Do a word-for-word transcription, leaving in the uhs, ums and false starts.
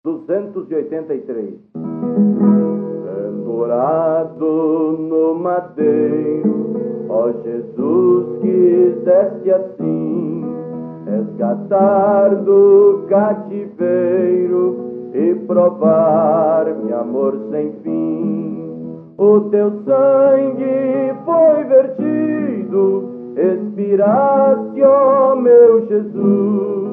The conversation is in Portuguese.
duzentos e oitenta e três. Pendurado no madeiro, ó Jesus, quiseste assim resgatar do cativeiro e provar-me amor sem fim. O teu sangue foi vertido, expiraste, ó meu Jesus,